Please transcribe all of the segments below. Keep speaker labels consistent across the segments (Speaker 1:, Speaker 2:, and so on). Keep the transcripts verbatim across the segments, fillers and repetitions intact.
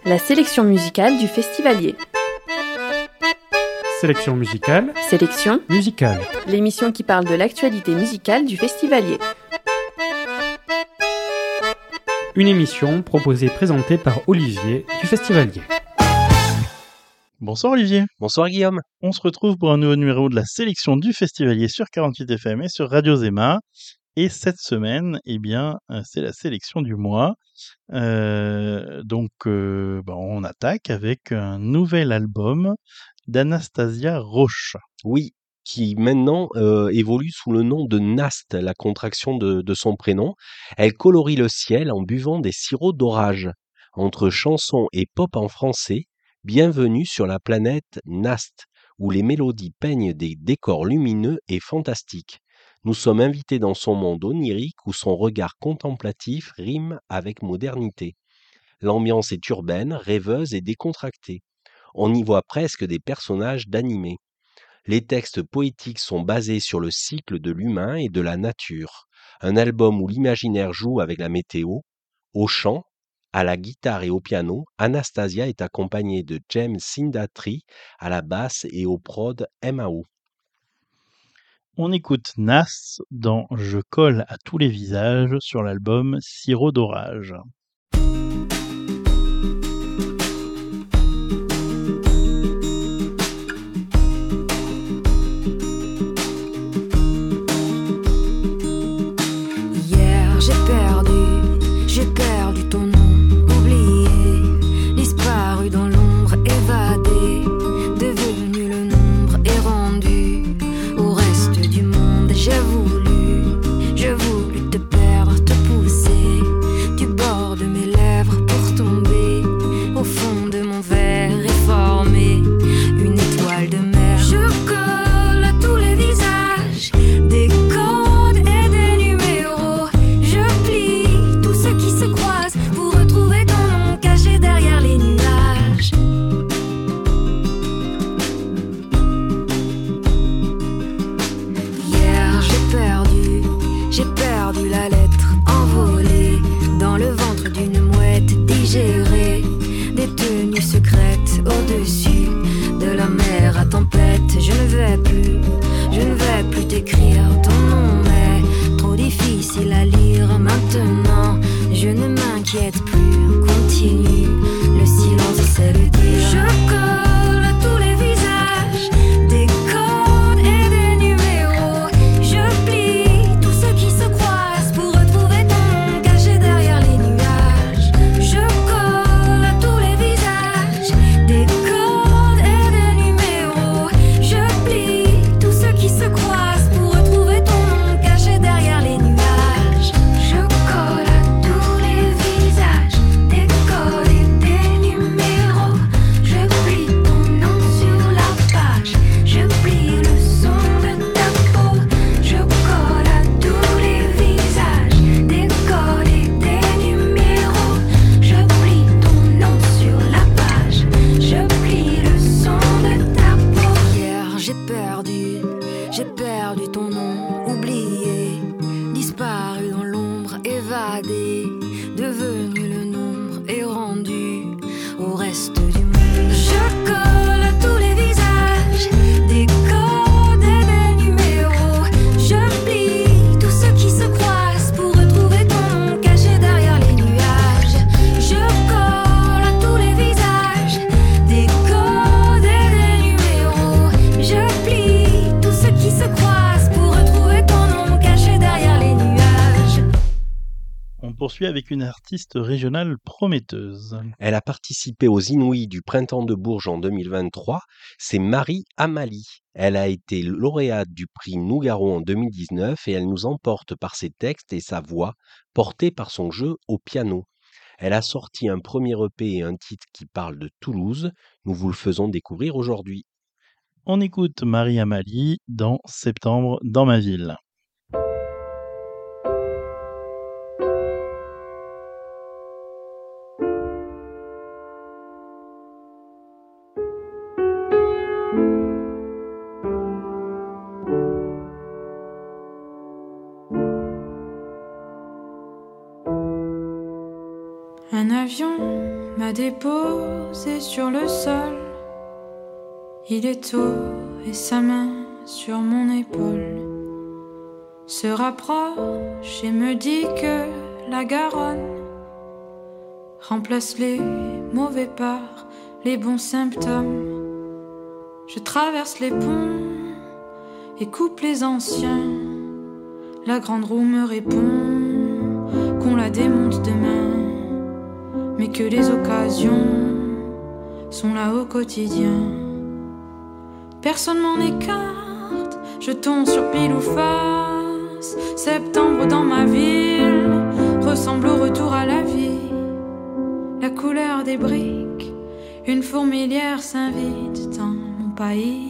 Speaker 1: La sélection musicale du Festivalier.
Speaker 2: Sélection musicale.
Speaker 1: Sélection
Speaker 2: musicale.
Speaker 1: L'émission qui parle de l'actualité musicale du Festivalier.
Speaker 2: Une émission proposée et présentée par Olivier du Festivalier.
Speaker 3: Bonsoir Olivier.
Speaker 4: Bonsoir Guillaume.
Speaker 3: On se retrouve pour un nouveau numéro de la sélection du Festivalier sur quarante-huit F M et sur Radio Zema. Et cette semaine, eh bien, c'est la sélection du mois. Euh, donc, euh, bah, on attaque avec un nouvel album d'Anastasia Roche.
Speaker 4: Oui, qui maintenant euh, évolue sous le nom de Nast, la contraction de, de son prénom. Elle colorie le ciel en buvant des sirops d'orage. Entre chansons et pop en français, bienvenue sur la planète Nast, où les mélodies peignent des décors lumineux et fantastiques. Nous sommes invités dans son monde onirique où son regard contemplatif rime avec modernité. L'ambiance est urbaine, rêveuse et décontractée. On y voit presque des personnages d'animé. Les textes poétiques sont basés sur le cycle de l'humain et de la nature. Un album où l'imaginaire joue avec la météo. Au chant, à la guitare et au piano, Anastasia est accompagnée de James Sindatri à la basse et au prod M A O.
Speaker 3: On écoute Nas dans Je colle à tous les visages sur l'album Sirop d'orage.
Speaker 5: Hier j'ai perdu, j'ai perdu ton nom, oublié, disparu dans l'ombre, évadé, devenu le nombre et rendu au reste du monde. J'ai voulu, j'ai voulu te perdre, te pousser du bord de mes lèvres pour tomber au fond de mon verre et former une étoile de mer. Je colle à tous les visages des codes et des numéros. Je plie tout ce qui se croise pour retrouver ton nom caché derrière les nuages. Hier j'ai perdu, j'ai perdu la lettre envolée dans le ventre d'une mouette digérée, détenue secrète au-dessus de la mer à tempête. Je ne vais plus, je ne vais plus t'écrire, ton nom est trop difficile à lire maintenant. Je ne m'inquiète plus, continue, le silence c'est le dire. Je colle à tous les visages des codes et des numéros. Je plie tout ce qui se croise pour retrouver ton nom caché derrière les nuages. Je colle à tous les visages des codes et des numéros. Je plie tout ce qui se croise pour retrouver ton nom caché derrière les nuages. Je colle à tous les visages des codes et des numéros. Je plie ton nom sur la page. Je plie le son de ta peau. Je colle à tous les visages des codes et des numéros. Je plie ton nom sur la page. Je plie le son de ta peau. Hier j'ai perdu, j'ai perdu ton nom, oublié, disparu dans l'ombre, évadé, devenu le nombre et rendu au reste du monde. Je colle à tous les visages des codes et des numéros. Je plie tout ce qui se croise pour retrouver ton nom caché derrière les nuages. Je colle à tous les visages des codes et des numéros. Je plie tout ce qui se croise pour retrouver ton nom caché derrière les nuages.
Speaker 3: On poursuit avec une artiste régionale prometteuse.
Speaker 4: Elle a participé aux Inouïs du Printemps de Bourges en deux mille vingt-trois. C'est Marie Amalie. Elle a été lauréate du prix Nougaro en deux mille dix-neuf et elle nous emporte par ses textes et sa voix, portée par son jeu au piano. Elle a sorti un premier E P et un titre qui parle de Toulouse. Nous vous le faisons découvrir aujourd'hui.
Speaker 3: On écoute Marie Amalie dans Septembre dans ma ville.
Speaker 5: Un avion
Speaker 6: m'a déposé sur le sol. Il est tôt et sa main sur mon épaule se rapproche et me dit que la Garonne remplace les mauvais par les bons symptômes. Je traverse les ponts et coupe les anciens. La grande roue me répond qu'on la démonte demain, mais que les occasions sont là au quotidien. Personne m'en écarte, jetons sur pile ou face. Septembre dans ma ville ressemble au retour à la vie. La couleur des briques, une fourmilière s'invite dans mon pays.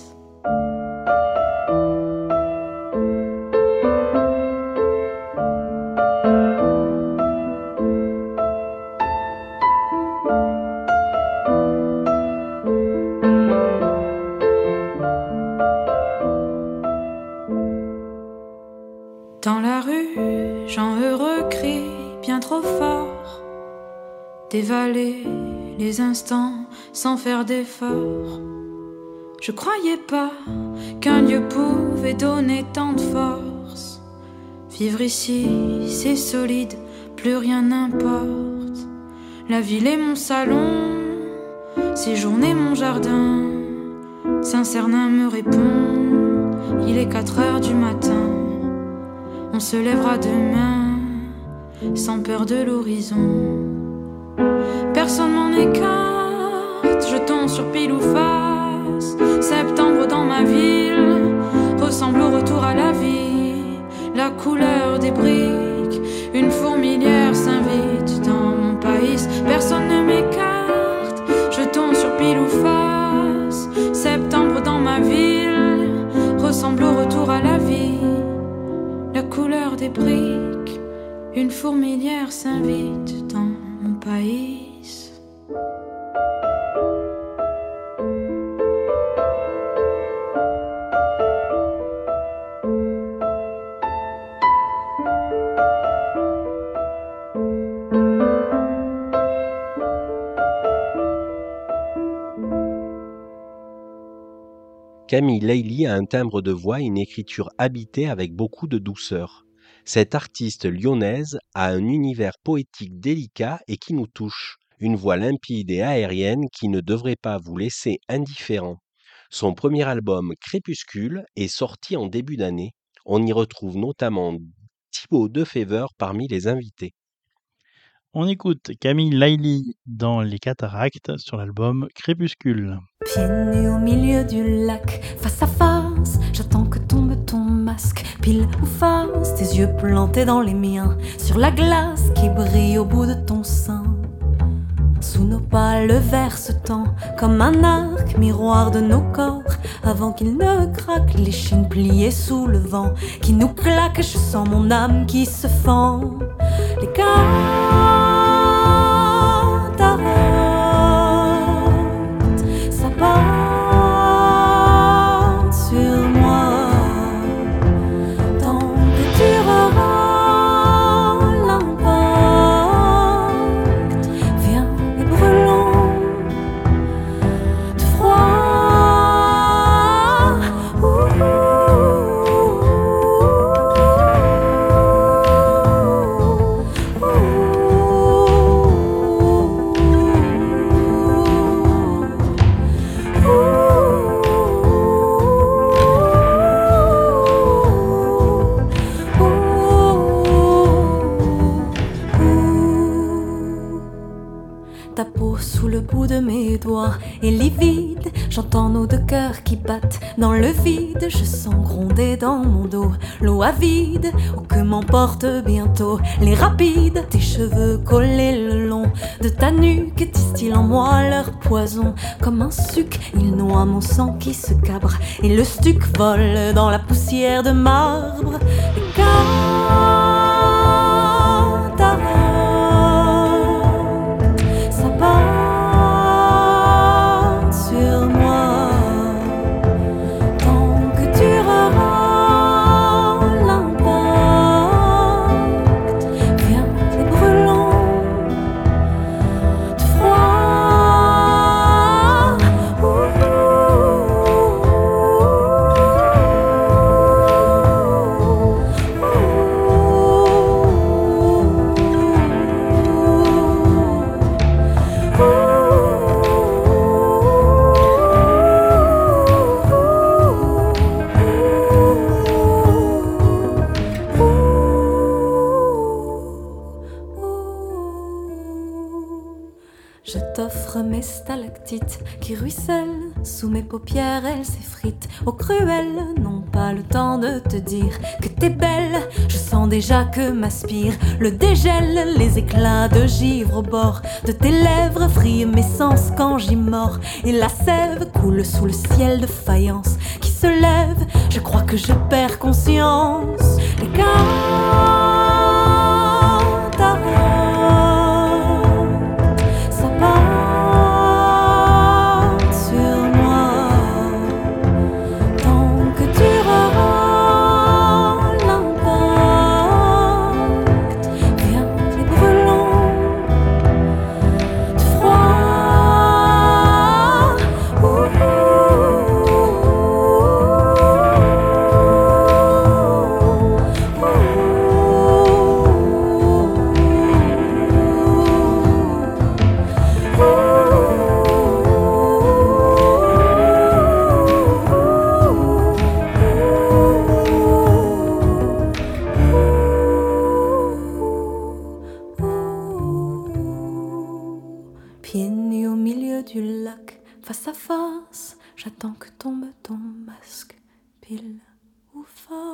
Speaker 6: Dans la rue, gens heureux crient bien trop fort, dévaler les instants sans faire d'efforts. Je croyais pas qu'un lieu pouvait donner tant de force. Vivre ici, c'est solide, plus rien n'importe. La ville est mon salon, séjourner mon jardin. Saint-Cernin me répond, il est quatre heures du matin. On se lèvera demain, sans peur de l'horizon. Personne m'en écarte, jetons sur pile ou face. Septembre dans ma ville ressemble au retour à la vie. La couleur des briques, une fourmilière s'invite dans mon pays. Personne ne m'écarte, jetons sur pile ou face. Septembre dans ma ville ressemble au retour à la vie. La couleur des briques, une fourmilière s'invite dans mon pays.
Speaker 4: Camille Lely a un timbre de voix et une écriture habitée avec beaucoup de douceur. Cette artiste lyonnaise a un univers poétique délicat et qui nous touche, une voix limpide et aérienne qui ne devrait pas vous laisser indifférent. Son premier album Crépuscule est sorti en début d'année. On y retrouve notamment Thibaut Defever parmi les invités.
Speaker 3: On écoute Camille Lely dans Les Cataractes sur l'album Crépuscule.
Speaker 7: Pieds nus au milieu du lac, face à face, j'attends que tombe ton masque, pile ou face, tes yeux plantés dans les miens, sur la glace qui brille au bout de ton sein. Sous nos pas, le verre se tend comme un arc, miroir de nos corps, avant qu'il ne craque, les chaînes pliées sous le vent, qui nous claque, je sens mon âme qui se fend. Les cataractes, ça porte sur moi, tant que durera l'impact, viens et brûlons de froid. Ouh, ta peau sous le bout de mes doigts est livide, j'entends nos deux cœurs qui battent dans le vide, je sens gronder dans mon dos l'eau avide, oh que m'emporte bientôt les rapides, tes cheveux collés le long de ta nuque distillent en moi leur poison, comme un suc, ils noient mon sang qui se cabre, et le stuc vole dans la poussière de marbre. Les cataractes, sur moi, tant que durera l'impact, viens et brûlons de froid. Je t'offre mes stalactites qui ruissellent sous mes paupières, elles s'effritent. Au cruel, non pas le temps de te dire que t'es belle. Je sens déjà que m'aspire le dégel, les éclats de givre au bord de tes lèvres frient mes sens quand j'y mords. Et la sève coule sous le ciel de faïence qui se lève. Je crois que je perds conscience. Et quand face à face, j'attends que tombe ton masque, pile ou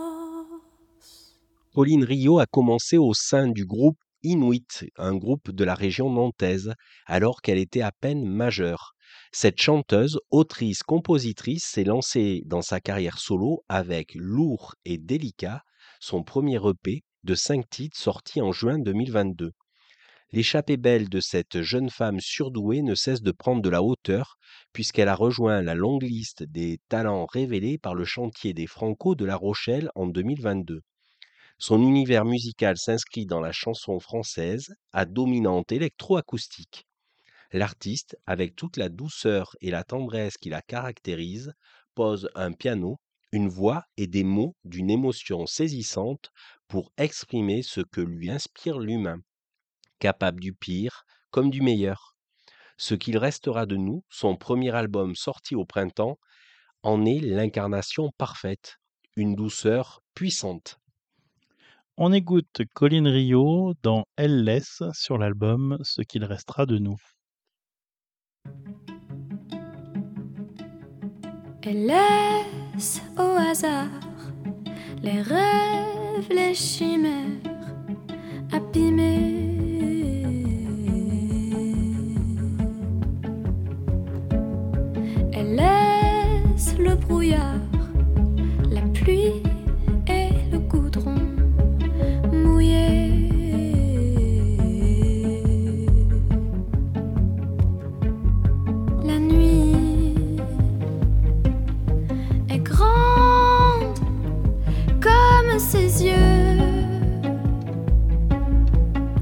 Speaker 7: face.
Speaker 4: Pauline Riot a commencé au sein du groupe Inuit, un groupe de la région nantaise, alors qu'elle était à peine majeure. Cette chanteuse, autrice, compositrice s'est lancée dans sa carrière solo avec Lourd et Délicat, son premier E P de cinq titres sorti en juin deux mille vingt-deux. L'échappée belle de cette jeune femme surdouée ne cesse de prendre de la hauteur puisqu'elle a rejoint la longue liste des talents révélés par le chantier des Franco de La Rochelle en deux mille vingt-deux. Son univers musical s'inscrit dans la chanson française à dominante électroacoustique. L'artiste, avec toute la douceur et la tendresse qui la caractérise, pose un piano, une voix et des mots d'une émotion saisissante pour exprimer ce que lui inspire l'humain. Capable du pire comme du meilleur. Ce qu'il restera de nous, son premier album sorti au printemps, en est l'incarnation parfaite, une douceur puissante.
Speaker 3: On écoute Pauline Riot dans Elle laisse sur l'album Ce qu'il restera de nous.
Speaker 6: Elle laisse au hasard les rêves, les chimères abîmés. Elle laisse le brouillard, la pluie et le goudron mouillés. La nuit est grande comme ses yeux.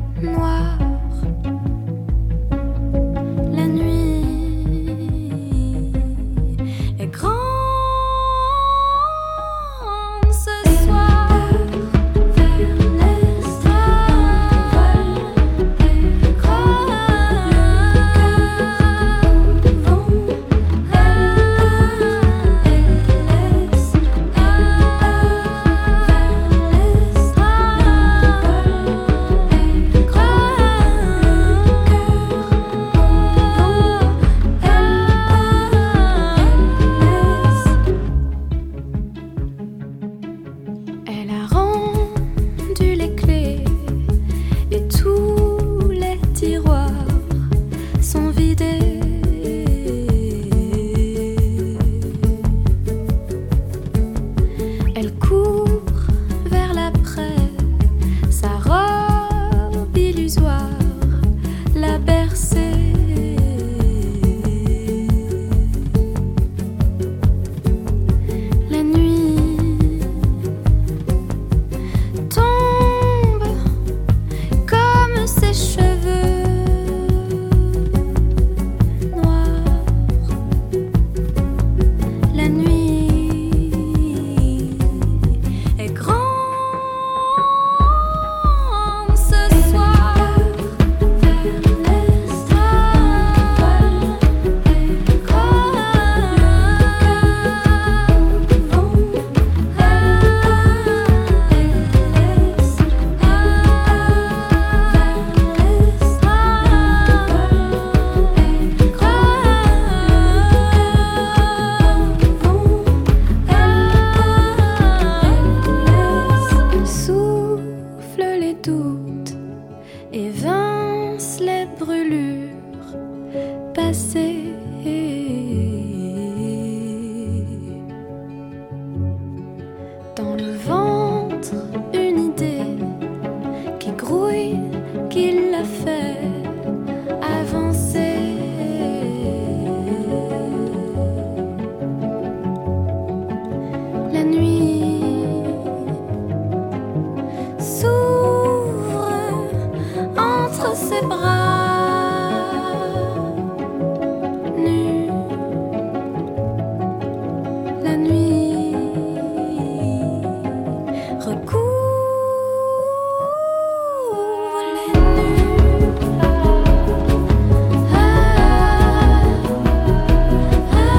Speaker 7: danse les brûlures passées. Dans le ventre, une idée qui grouille, qui l'a fait avancer. La nuit s'ouvre entre ses bras nus. La nuit recouvre les nues. Ah, ah, ah,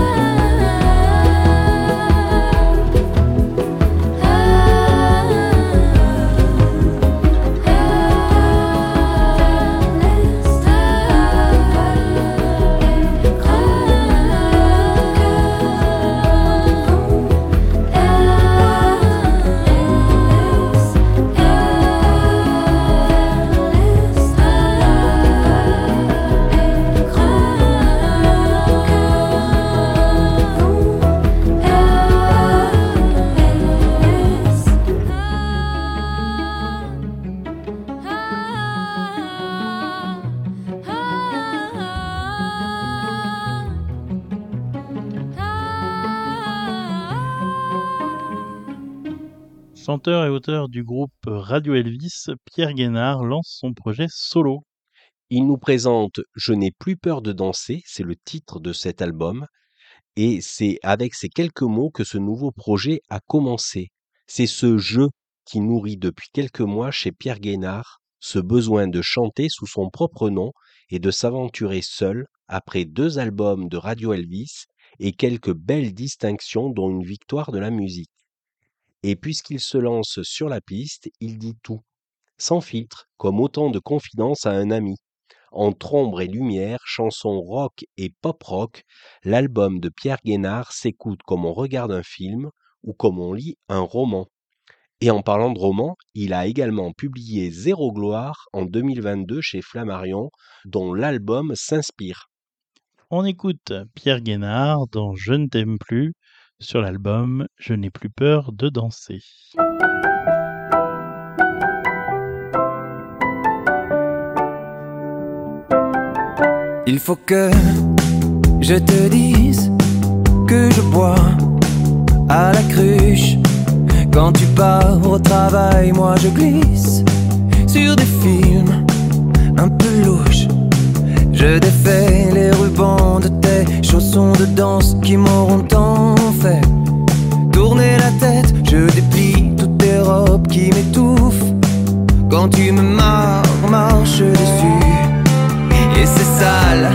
Speaker 3: Chanteur et auteur du groupe Radio Elvis, Pierre Guénard lance son projet solo.
Speaker 4: Il nous présente Je n'ai plus peur de danser, c'est le titre de cet album, et c'est avec ces quelques mots que ce nouveau projet a commencé. C'est ce jeu qui nourrit depuis quelques mois chez Pierre Guénard ce besoin de chanter sous son propre nom et de s'aventurer seul après deux albums de Radio Elvis et quelques belles distinctions dont une victoire de la musique. Et puisqu'il se lance sur la piste, il dit tout, sans filtre, comme autant de confidences à un ami. Entre ombre et lumière, chansons rock et pop-rock, l'album de Pierre Guénard s'écoute comme on regarde un film ou comme on lit un roman. Et en parlant de roman, il a également publié Zéro Gloire en deux mille vingt-deux chez Flammarion, dont l'album s'inspire.
Speaker 3: On écoute Pierre Guénard dans Je ne t'aime plus sur l'album Je n'ai plus peur de danser.
Speaker 8: Il faut que je te dise que je bois à la cruche. Quand tu pars au travail, moi je glisse sur des films un peu louches. Je défais les rubans de tes chaussons de danse qui m'auront tant fait tourner la tête. Je déplie toutes tes robes qui m'étouffent quand tu me marres, marches dessus. Et c'est sale,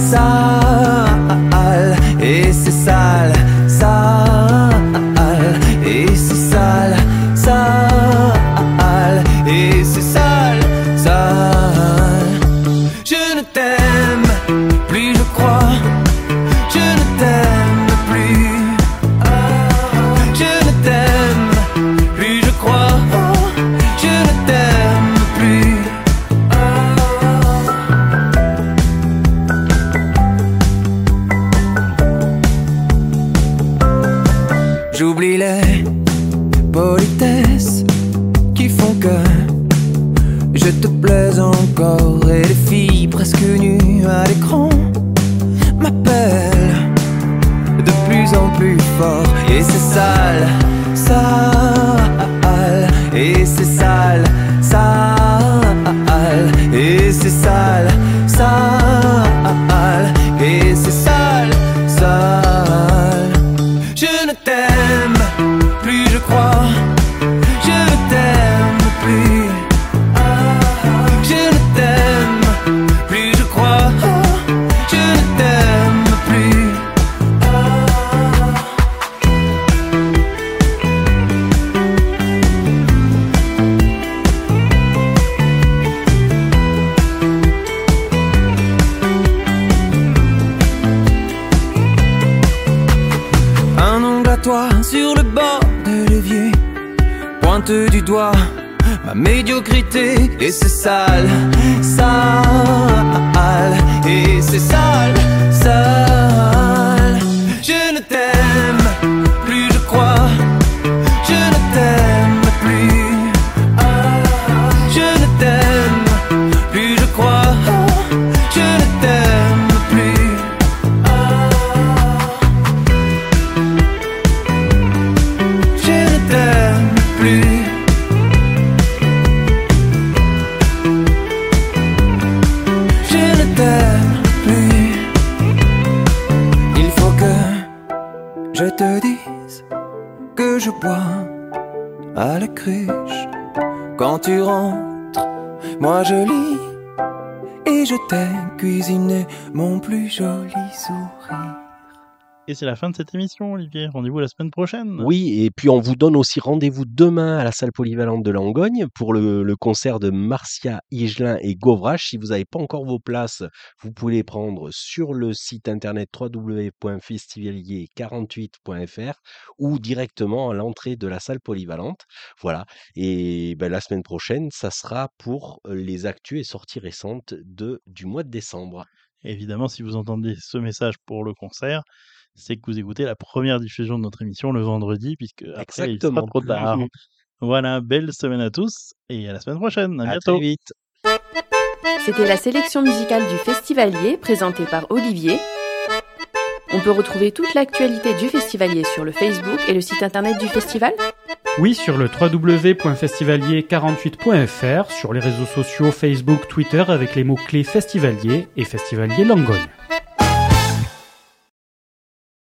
Speaker 8: sale, et c'est sale, sale, et c'est sale, sale, et c'est sale, sale. Je ne t'aime plus, je crois, je ne t'aime plus. Je ne t'aime plus, je crois, je ne t'aime plus. J'oublie les politesses qui font que je te plais encore. Et les filles presque nues à l'écran m'appellent de plus en plus fort. Et c'est sale, sale, et c'est sale, sale, et c'est sale, sale, et c'est sale, sale. Je ne t'aime plus, je crois, je ne t'aime plus. Je ne t'aime plus, je crois, je ne t'aime plus. Un ongle à toi sur le bord de l'évier pointe du doigt ma médiocrité. Et c'est sale, sale, je bois à la cruche. Quand tu rentres, moi je lis et je t'ai cuisiné mon plus joli sourire.
Speaker 3: Et c'est la fin de cette émission, Olivier. Rendez-vous la semaine prochaine.
Speaker 4: Oui, et puis on vous donne aussi rendez-vous demain à la salle polyvalente de Langogne pour le, le concert de Marcia Higelin et Govrache. Si vous n'avez pas encore vos places, vous pouvez les prendre sur le site internet w w w point festivalier quarante-huit point f r ou directement à l'entrée de la salle polyvalente. Voilà. Et ben, la semaine prochaine, ça sera pour les actus et sorties récentes de, du mois de décembre.
Speaker 3: Évidemment, si vous entendez ce message pour le concert, c'est que vous écoutez la première diffusion de notre émission le vendredi, puisque après
Speaker 4: Exactement.
Speaker 3: il sera trop tard. Voilà, belle semaine à tous et à la semaine prochaine. À,
Speaker 4: À
Speaker 3: bientôt.
Speaker 4: très vite.
Speaker 1: C'était la sélection musicale du Festivalier présentée par Olivier. On peut retrouver toute l'actualité du Festivalier sur le Facebook et le site internet du festival.
Speaker 2: Oui, sur le w w w point festivalier quarante-huit point f r, sur les réseaux sociaux Facebook, Twitter avec les mots-clés Festivalier et Festivalier Langogne.